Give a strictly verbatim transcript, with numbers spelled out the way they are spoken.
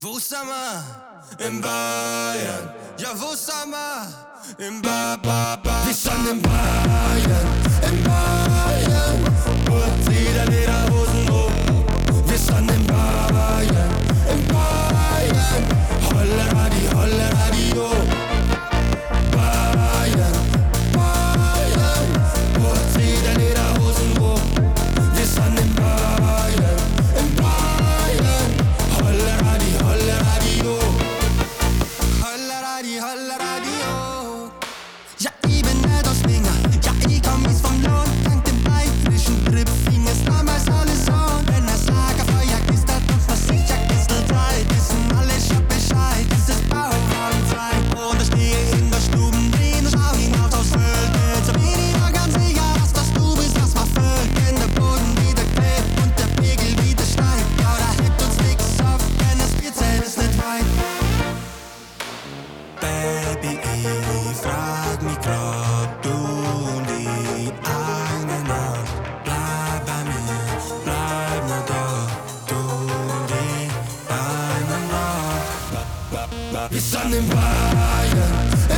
Wo Sommer in Bayern, ja wo Sommer in ba ba ba. Wir sind in Bayern, in Bayern, und wieder Lederhosen hoch. Wir sind in Bayern, in Bayern, Holla die, Holla die, oh. Bayern, Bayern, und wieder Lederhosen hoch. Wir sind in Bayern, in Bayern, Holla die, Holla die, oh. Holla die, Holla die, oh. Ja, ich bin nicht aus Winger, ja, ich komm mies vom Lohn. Dank dem bayerischen Trip fing es damals alles an. Wenn das Lagerfeuer knistert und was sicher knistelt halt, wissen alle schon Bescheid. Es ist Bauernzeit und ich stehe in der Stube drin und schau hinaus aufs Feld. Jetzt bin ich mir ganz sicher, dass das du bist, das war Völd. Wenn der Boden wieder klebt und der Pegel wieder steigt, ja, da hebt uns nix auf, denn das Bierzelt ist nicht weit. Baby, ich frag mich grad, du und ich eine Nacht. Bleib bei mir, bleib nur da, du und ich eine Nacht. Wir sind in Bayern,